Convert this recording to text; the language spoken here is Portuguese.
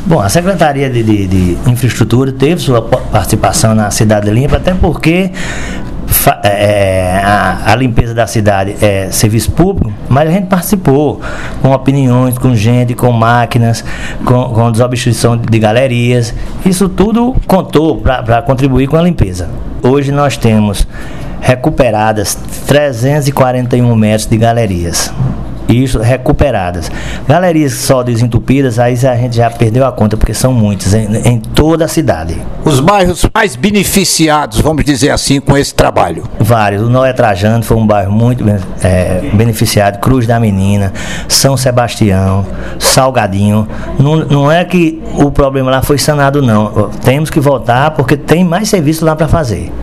Bom, a Secretaria de Infraestrutura teve sua participação na Cidade Limpa, até porque a limpeza da cidade é serviço público, mas a gente participou com opiniões, com gente, com máquinas, com desobstrução de galerias. Isso tudo contou para contribuir com a limpeza. Hoje nós temos recuperadas 341 metros de galerias. Isso, recuperadas. Galerias só desentupidas, aí a gente já perdeu a conta, porque são muitas em toda a cidade. Os bairros mais beneficiados, vamos dizer assim, com esse trabalho? Vários. O Noé Trajano foi um bairro muito beneficiado. Cruz da Menina, São Sebastião, Salgadinho. Não é que o problema lá foi sanado, não. Temos que voltar, porque tem mais serviço lá para fazer.